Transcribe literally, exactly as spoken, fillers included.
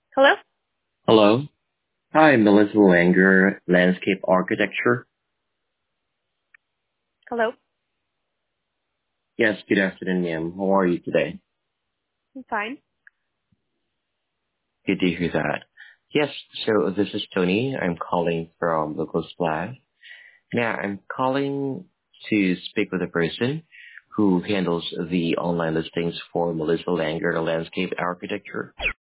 Hello? Hello. Hi, Melissa Langer, Landscape Architecture. Hello? Yes, good afternoon, ma'am. How are you today? I'm fine. Good to hear that. Yes, so this is Tony. I'm calling from Local Splash. Now, I'm calling to speak with a person who handles the online listings for Melissa Langer Landscape Architecture.